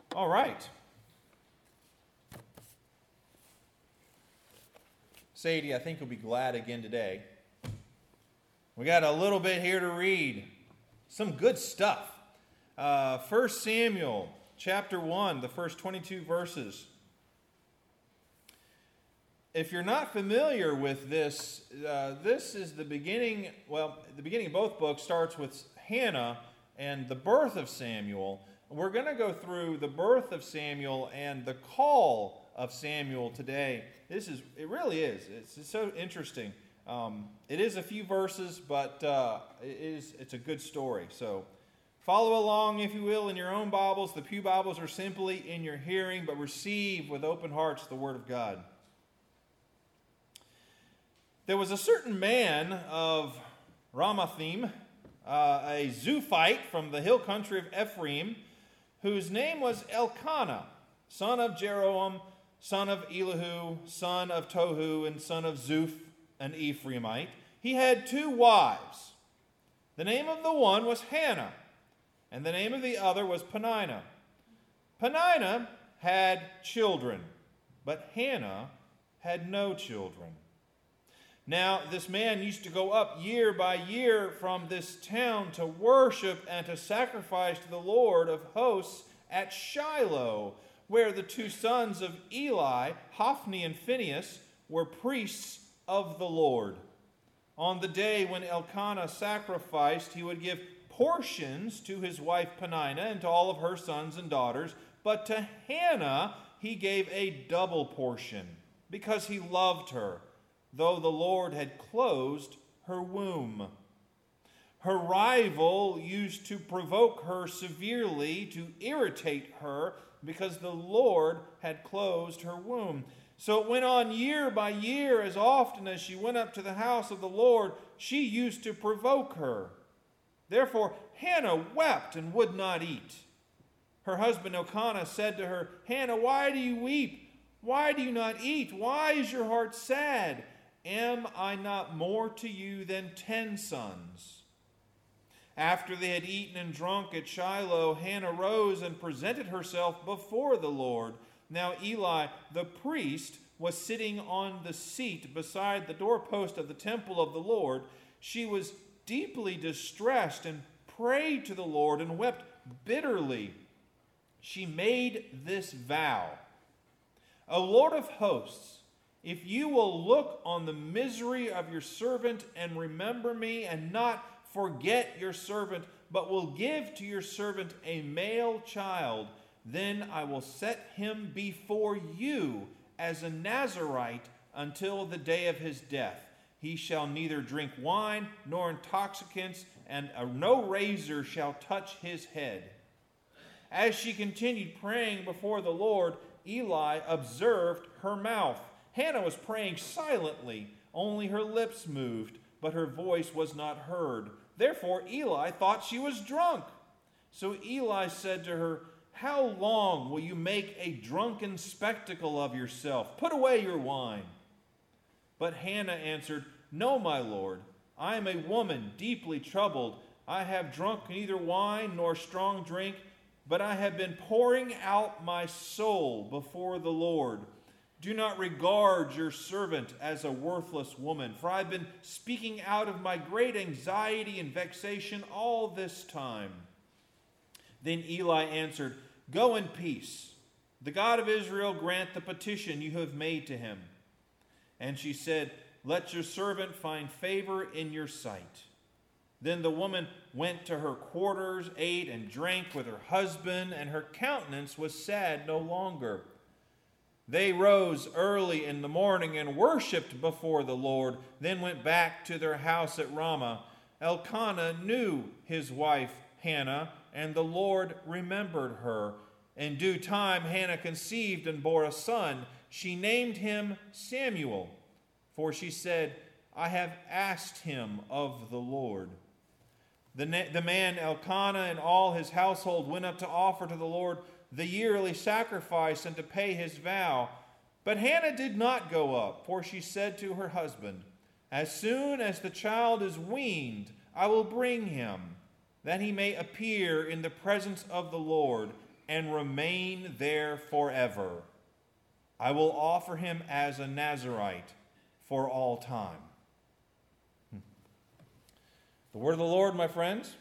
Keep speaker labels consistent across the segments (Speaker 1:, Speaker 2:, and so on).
Speaker 1: All right. Sadie, I think you'll be glad again today. We got a little bit here to read. Some good stuff. 1 Samuel chapter 1, the first 22 verses. If you're not familiar with this, this is the beginning. Well, the beginning of both books starts with Hannah and the birth of Samuel. We're going to go through the birth of Samuel and the call of Samuel today. It really is. It's so interesting. It is a few verses, but it's a good story. So follow along, if you will, in your own Bibles. The Pew Bibles are simply in your hearing, but receive with open hearts the Word of God. There was a certain man of Ramathaim, a Zophite from the hill country of Ephraim, whose name was Elkanah, son of Jeroham, son of Elihu, son of Tohu, and son of Zuph, an Ephraimite. He had 2 wives. The name of the one was Hannah, and the name of the other was Peninnah. Peninnah had children, but Hannah had no children. Now, this man used to go up year by year from this town to worship and to sacrifice to the Lord of hosts at Shiloh, where the 2 sons of Eli, Hophni and Phinehas, were priests of the Lord. On the day when Elkanah sacrificed, he would give portions to his wife Peninnah and to all of her sons and daughters, but to Hannah he gave a double portion, because he loved her, though the Lord had closed her womb. Her rival used to provoke her severely, to irritate her, because the Lord had closed her womb. So it went on year by year. As often as she went up to the house of the Lord, she used to provoke her. Therefore Hannah wept and would not eat. Her husband Elkanah said to her, "Hannah, why do you weep? Why do you not eat? Why is your heart sad? Am I not more to you than 10 sons?" After they had eaten and drunk at Shiloh, Hannah rose and presented herself before the Lord. Now Eli, the priest, was sitting on the seat beside the doorpost of the temple of the Lord. She was deeply distressed and prayed to the Lord and wept bitterly. She made this vow: "O Lord of hosts, if you will look on the misery of your servant and remember me, and not forget your servant, but will give to your servant a male child, then I will set him before you as a Nazirite until the day of his death. He shall neither drink wine nor intoxicants, and no razor shall touch his head." As she continued praying before the Lord, Eli observed her mouth. Hannah was praying silently, only her lips moved, but her voice was not heard. Therefore Eli thought she was drunk. So Eli said to her, "How long will you make a drunken spectacle of yourself? Put away your wine." But Hannah answered, "No, my lord, I am a woman deeply troubled. I have drunk neither wine nor strong drink, but I have been pouring out my soul before the Lord. Do not regard your servant as a worthless woman, for I've been speaking out of my great anxiety and vexation all this time." Then Eli answered, "Go in peace. The God of Israel grant the petition you have made to him." And she said, "Let your servant find favor in your sight." Then the woman went to her quarters, ate and drank with her husband, and her countenance was sad no longer. They rose early in the morning and worshipped before the Lord, then went back to their house at Ramah. Elkanah knew his wife Hannah, and the Lord remembered her. In due time Hannah conceived and bore a son. She named him Samuel, for she said, "I have asked him of the Lord." The man Elkanah and all his household went up to offer to the Lord the yearly sacrifice and to pay his vow. But Hannah did not go up, for she said to her husband, "As soon as the child is weaned, I will bring him, that he may appear in the presence of the Lord. and remain there forever. I will offer him as a Nazirite for all time." The word of the Lord, my friends.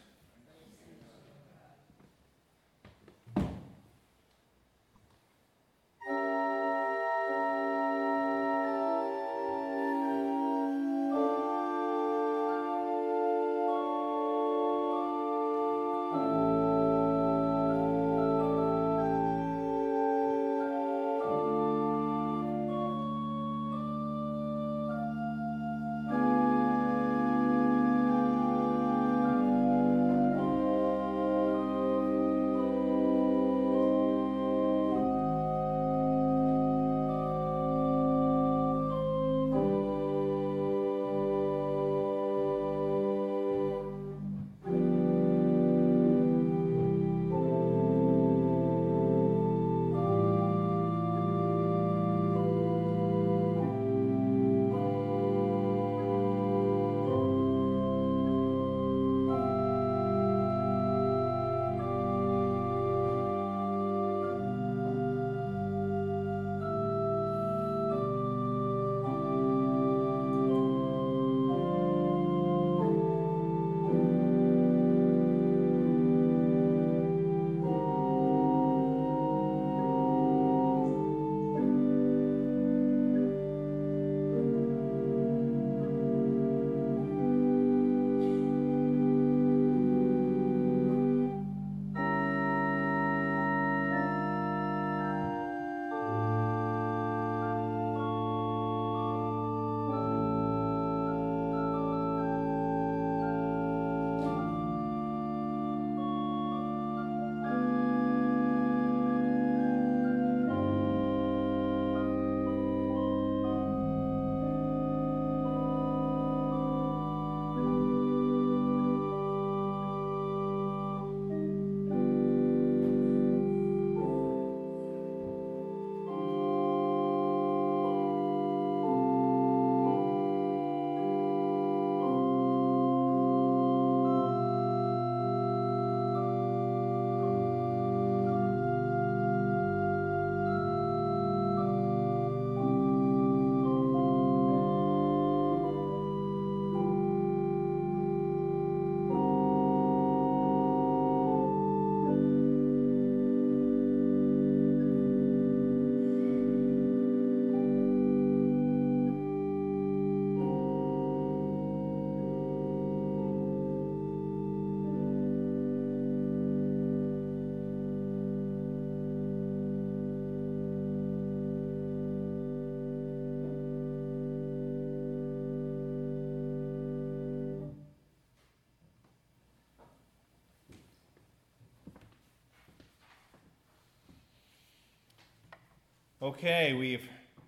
Speaker 1: Okay, we've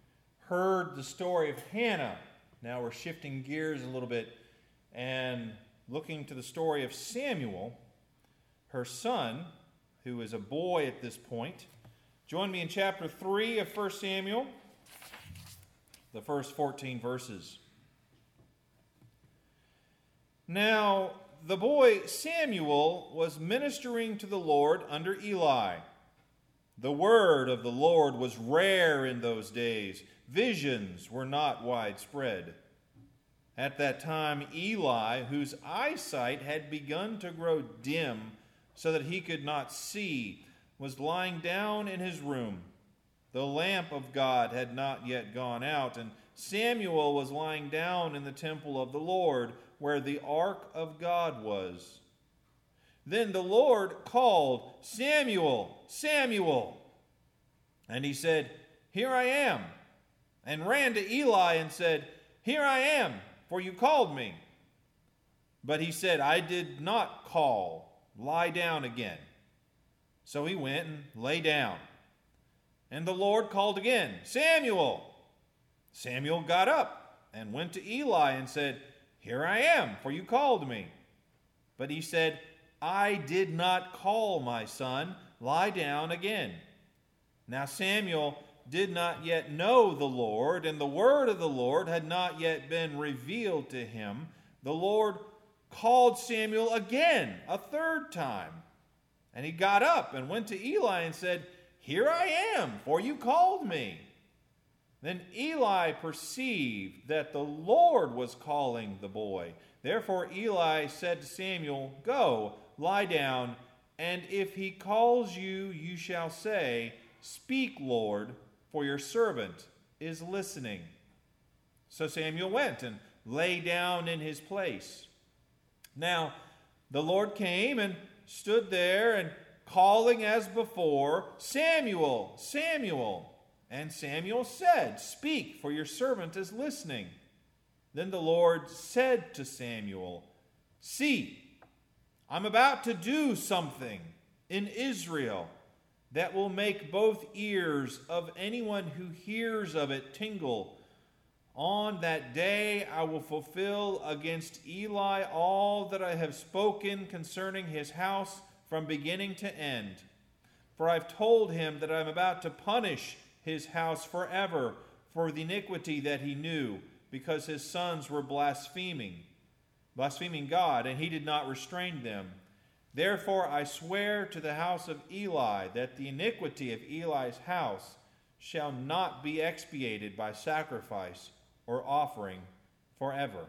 Speaker 1: heard the story of Hannah. Now we're shifting gears a little bit and looking to the story of Samuel, her son, who is a boy at this point. Join me in chapter 3 of 1 Samuel, the first 14 verses. Now, the boy Samuel was ministering to the Lord under Eli. The word of the Lord was rare in those days. Visions were not widespread. At that time, Eli, whose eyesight had begun to grow dim so that he could not see, was lying down in his room. The lamp of God had not yet gone out, and Samuel was lying down in the temple of the Lord, where the ark of God was. Then the Lord called, "Samuel, Samuel." And he said, "Here I am," and ran to Eli and said, "Here I am, for you called me." But he said, "I did not call. Lie down again." So he went and lay down. And the Lord called again, "Samuel." Samuel got up and went to Eli and said, "Here I am, for you called me." But he said, "I did not call, my son. Lie down again." Now Samuel did not yet know the Lord, and the word of the Lord had not yet been revealed to him. The Lord called Samuel again, a third time. And he got up and went to Eli and said, "Here I am, for you called me." Then Eli perceived that the Lord was calling the boy. Therefore Eli said to Samuel, "Go, lie down, and if he calls you, you shall say, 'Speak, Lord, for your servant is listening.'" So Samuel went and lay down in his place. Now the Lord came and stood there, and calling as before, "Samuel, Samuel." And Samuel said, "Speak, for your servant is listening." Then the Lord said to Samuel, "See, I'm about to do something in Israel that will make both ears of anyone who hears of it tingle. On that day I will fulfill against Eli all that I have spoken concerning his house from beginning to end. For I've told him that I'm about to punish his house forever for the iniquity that he knew, because his sons were blaspheming God, and he did not restrain them. Therefore I swear to the house of Eli that the iniquity of Eli's house shall not be expiated by sacrifice or offering forever."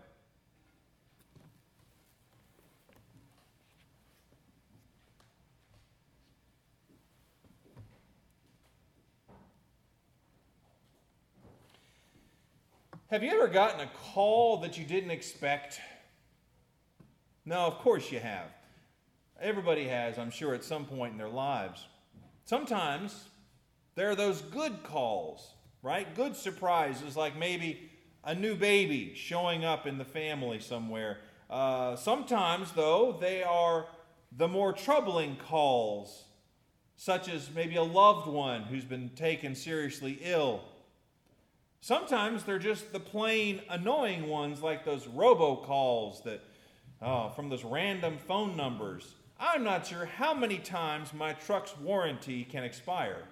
Speaker 1: Have you ever gotten a call that you didn't expect? No, of course you have. Everybody has, I'm sure, at some point in their lives. Sometimes there are those good calls, right? Good surprises, like maybe a new baby showing up in the family somewhere. Sometimes, though, they are the more troubling calls, such as maybe a loved one who's been taken seriously ill. Sometimes they're just the plain annoying ones, like those robocalls that from those random phone numbers. I'm not sure how many times my truck's warranty can expire.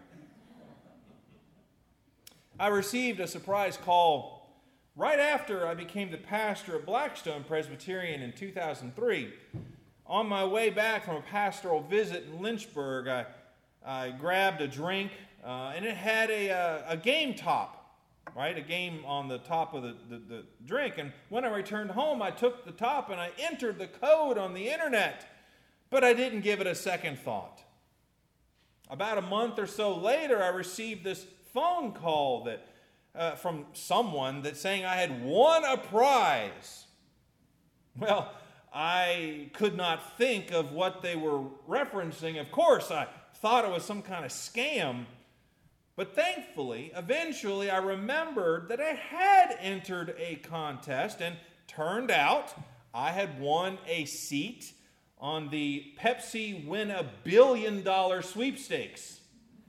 Speaker 1: I received a surprise call right after I became the pastor of Blackstone Presbyterian in 2003. On my way back from a pastoral visit in Lynchburg, I grabbed a drink, and it had a game top. Right, a game on the top of the drink. And when I returned home, I took the top and I entered the code on the internet, but I didn't give it a second thought. About a month or so later, I received this phone call from someone that saying I had won a prize. Well, I could not think of what they were referencing. Of course, I thought it was some kind of scam. But thankfully, eventually I remembered that I had entered a contest, and turned out I had won a seat on the Pepsi Win a Billion sweepstakes.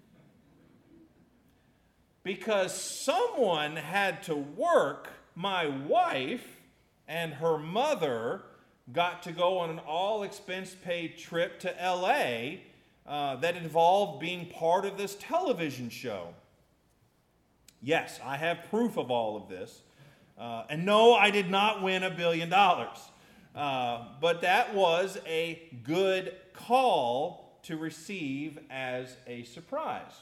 Speaker 1: Because someone had to work, my wife and her mother got to go on an all-expense-paid trip to L.A., that involved being part of this television show. Yes, I have proof of all of this. And no, I did not win $1 billion. But that was a good call to receive as a surprise.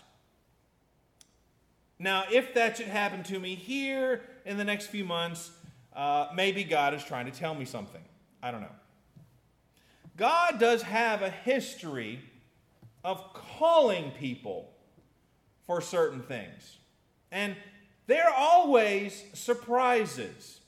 Speaker 1: Now, if that should happen to me here in the next few months, maybe God is trying to tell me something. I don't know. God does have a history of calling people for certain things. And they're always surprises.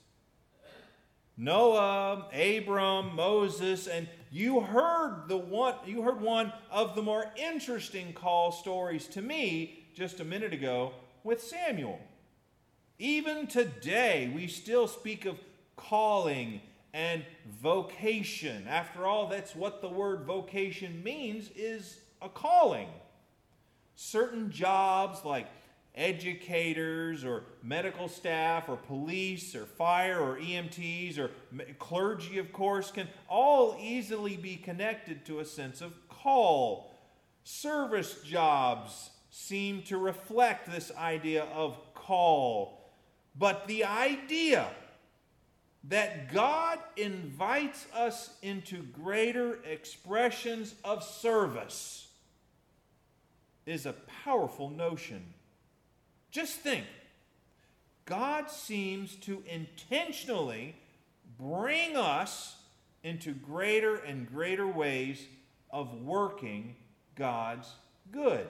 Speaker 1: Noah, Abram, Moses, and you heard one of the more interesting call stories to me just a minute ago with Samuel. Even today, we still speak of calling and vocation. After all, that's what the word vocation means, is a calling. Certain jobs like educators or medical staff or police or fire or EMTs or clergy, of course, can all easily be connected to a sense of call. Service jobs seem to reflect this idea of call. But the idea that God invites us into greater expressions of service is a powerful notion. Just think, God seems to intentionally bring us into greater and greater ways of working God's good.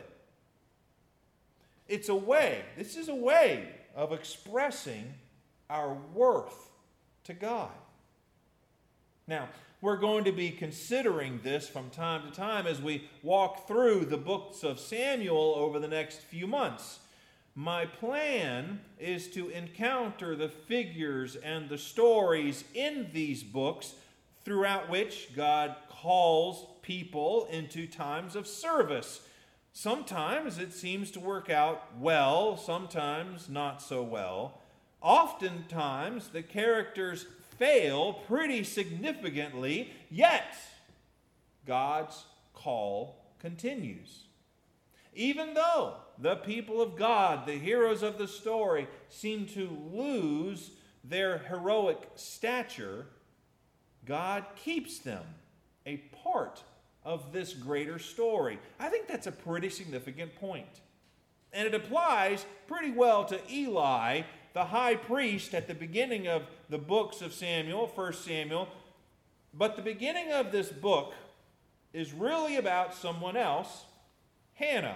Speaker 1: This is a way of expressing our worth to God. Now, we're going to be considering this from time to time as we walk through the books of Samuel over the next few months. My plan is to encounter the figures and the stories in these books throughout which God calls people into times of service. Sometimes it seems to work out well, sometimes not so well. Oftentimes the characters fail pretty significantly, yet God's call continues. Even though the people of God, the heroes of the story, seem to lose their heroic stature, God keeps them a part of this greater story. I think that's a pretty significant point. And it applies pretty well to Eli, the high priest, at the beginning of the books of Samuel, 1 Samuel. But the beginning of this book is really about someone else, Hannah.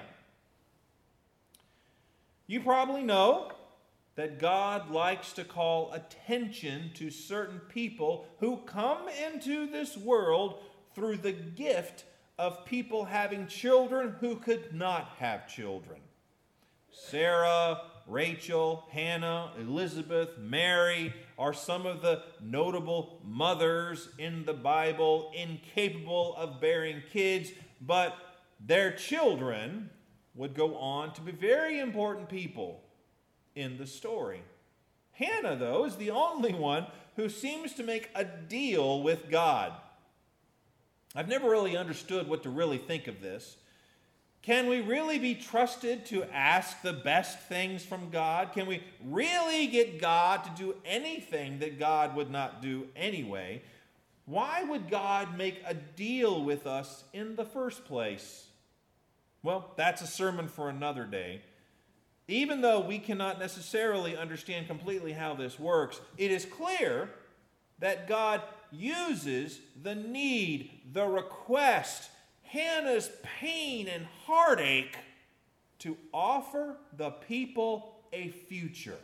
Speaker 1: You probably know that God likes to call attention to certain people who come into this world through the gift of people having children who could not have children. Sarah, Rachel, Hannah, Elizabeth, Mary are some of the notable mothers in the Bible, incapable of bearing kids, but their children would go on to be very important people in the story. Hannah, though, is the only one who seems to make a deal with God. I've never really understood what to really think of this. Can we really be trusted to ask the best things from God? Can we really get God to do anything that God would not do anyway? Why would God make a deal with us in the first place? Well, that's a sermon for another day. Even though we cannot necessarily understand completely how this works, it is clear that God uses the need, the request, Hannah's pain and heartache to offer the people a future.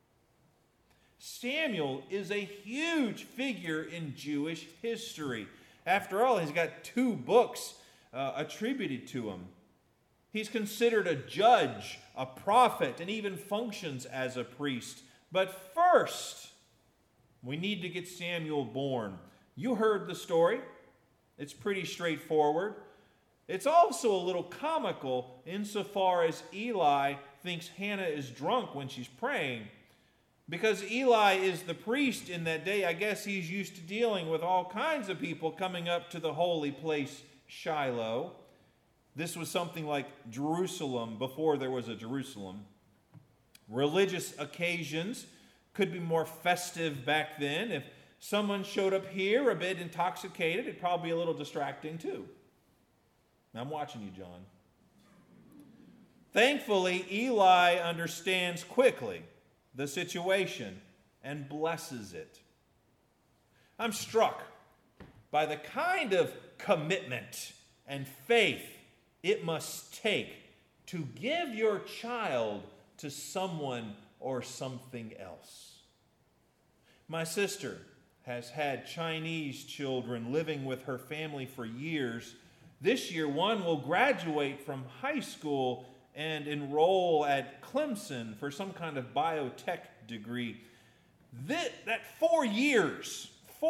Speaker 1: Samuel is a huge figure in Jewish history. After all, he's got 2 books attributed to him. He's considered a judge, a prophet, and even functions as a priest. But first, we need to get Samuel born. You heard the story. It's pretty straightforward. It's also a little comical insofar as Eli thinks Hannah is drunk when she's praying. Because Eli is the priest in that day, I guess he's used to dealing with all kinds of people coming up to the holy place, Shiloh. This was something like Jerusalem before there was a Jerusalem. Religious occasions could be more festive back then. If someone showed up here a bit intoxicated, it'd probably be a little distracting too. I'm watching you, John. Thankfully, Eli understands quickly the situation and blesses it. I'm struck by the kind of commitment and faith it must take to give your child to someone or something else. My sister has had Chinese children living with her family for years. This year, one will graduate from high school and enroll at Clemson for some kind of biotech degree. That 4 years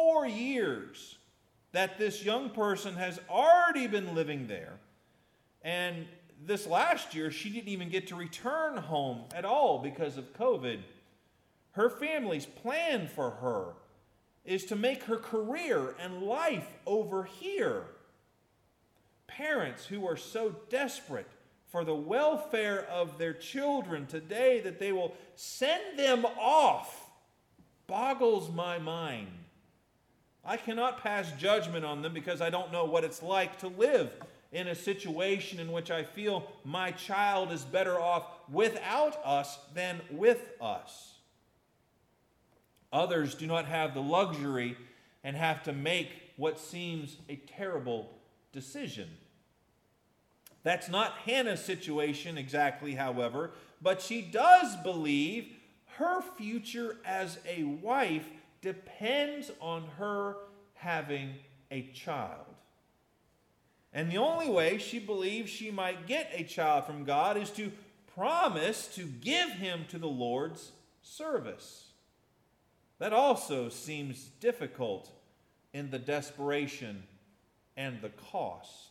Speaker 1: that this young person has already been living there. And this last year, she didn't even get to return home at all because of COVID. Her family's plan for her is to make her career and life over here. Parents who are so desperate for the welfare of their children today that they will send them off boggles my mind. I cannot pass judgment on them because I don't know what it's like to live in a situation in which I feel my child is better off without us than with us. Others do not have the luxury and have to make what seems a terrible decision. That's not Hannah's situation exactly, however, but she does believe her future as a wife depends on her having a child. And the only way she believes she might get a child from God is to promise to give him to the Lord's service. That also seems difficult in the desperation and the cost.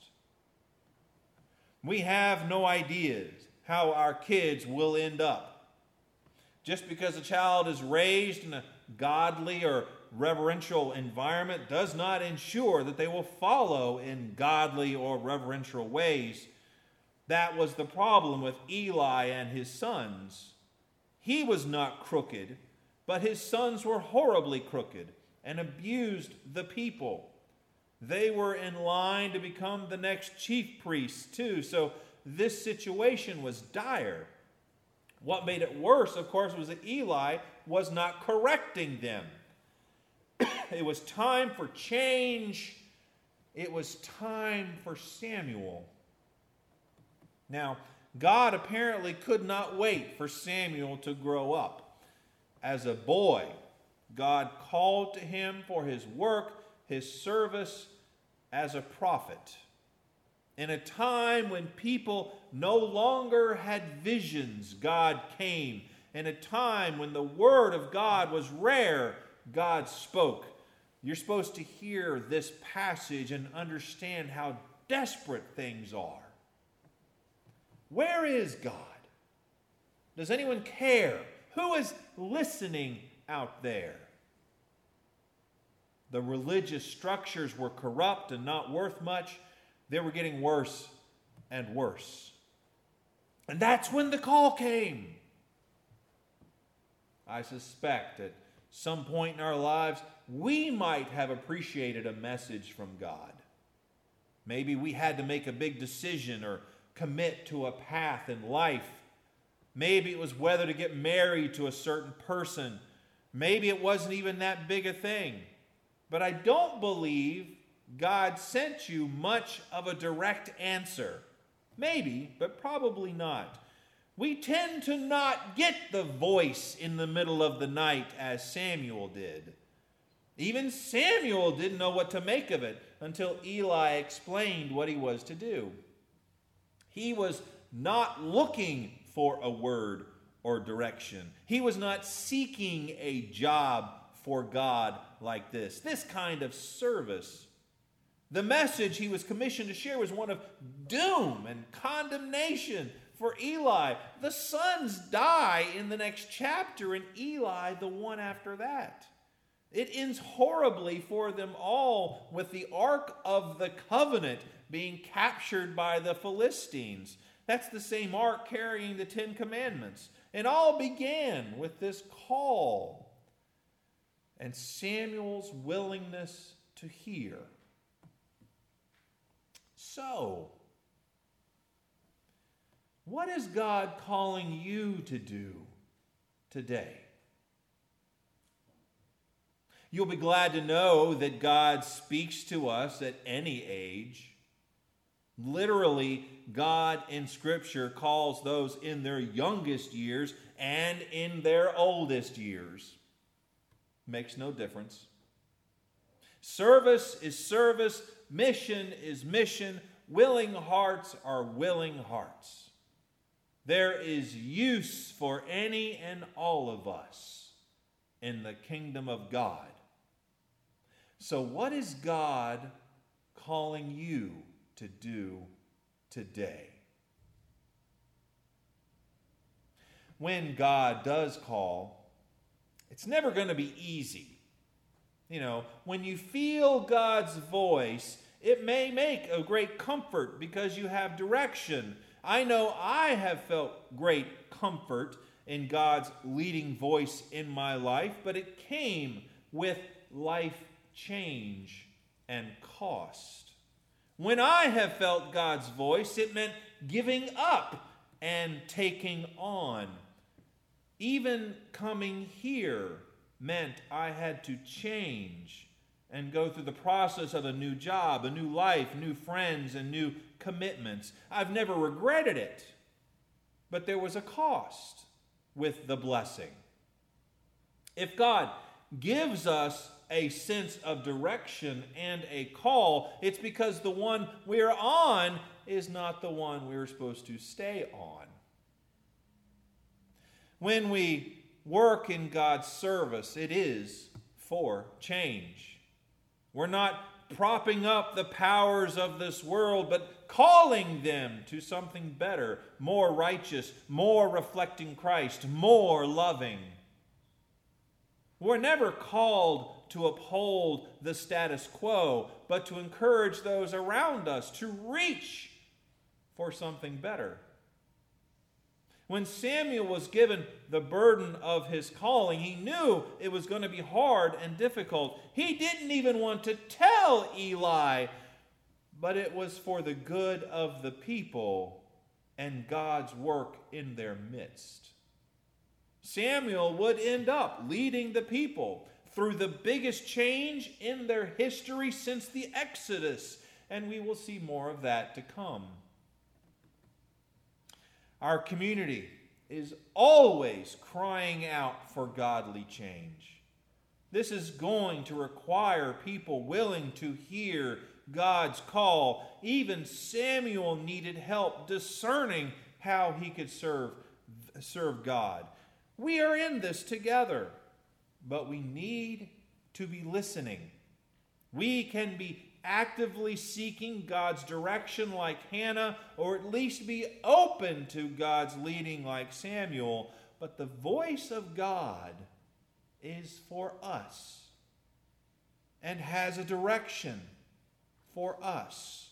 Speaker 1: We have no ideas how our kids will end up. Just because a child is raised in a godly or reverential environment does not ensure that they will follow in godly or reverential ways. That was the problem with Eli and his sons. He was not crooked, but his sons were horribly crooked and abused the people. They were in line to become the next chief priests too, so this situation was dire. What made it worse, of course, was that Eli was not correcting them. It was time for change. It was time for Samuel. Now, God apparently could not wait for Samuel to grow up. As a boy, God called to him for his work, his service as a prophet. In a time when people no longer had visions, God came. In a time when the word of God was rare, God spoke. You're supposed to hear this passage and understand how desperate things are. Where is God? Does anyone care? Who is listening out there? The religious structures were corrupt and not worth much. They were getting worse and worse. And that's when the call came. I suspect at some point in our lives, we might have appreciated a message from God. Maybe we had to make a big decision or commit to a path in life. Maybe it was whether to get married to a certain person. Maybe it wasn't even that big a thing. But I don't believe God sent you much of a direct answer. Maybe, but probably not. We tend to not get the voice in the middle of the night as Samuel did. Even Samuel didn't know what to make of it until Eli explained what he was to do. He was not looking for a word or direction. He was not seeking a job for God like this kind of service. The message he was commissioned to share was one of doom and condemnation for Eli. The sons die in the next chapter, and Eli the one after that. It ends horribly for them all, with the Ark of the Covenant being captured by the Philistines. That's the same ark carrying the 10 Commandments. It all began with this call and Samuel's willingness to hear. So, what is God calling you to do today? You'll be glad to know that God speaks to us at any age. Literally, God in Scripture calls those in their youngest years and in their oldest years. Makes no difference. Service is service. Mission is mission. Willing hearts are willing hearts. There is use for any and all of us in the kingdom of God. So what is God calling you to do today? When God does call, it's never going to be easy. When you feel God's voice, it may make a great comfort because you have direction. I know I have felt great comfort in God's leading voice in my life, but it came with life change and cost. When I have felt God's voice, it meant giving up and taking on. Even coming here meant I had to change and go through the process of a new job, a new life, new friends, and new commitments. I've never regretted it, but there was a cost with the blessing. If God gives us a sense of direction and a call, it's because the one we're on is not the one we're supposed to stay on. When we work in God's service, it is for change. We're not propping up the powers of this world, but calling them to something better, more righteous, more reflecting Christ, more loving. We're never called to uphold the status quo, but to encourage those around us to reach for something better. When Samuel was given the burden of his calling, he knew it was going to be hard and difficult. He didn't even want to tell Eli, but it was for the good of the people and God's work in their midst. Samuel would end up leading the people through the biggest change in their history since the Exodus, and we will see more of that to come. Our community is always crying out for godly change. This is going to require people willing to hear God's call. Even Samuel needed help discerning how he could serve God. We are in this together, but we need to be listening. We can be actively seeking God's direction like Hannah, or at least be open to God's leading like Samuel. But the voice of God is for us and has a direction for us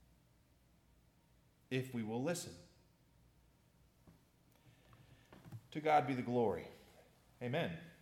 Speaker 1: if we will listen. To God be the glory. Amen.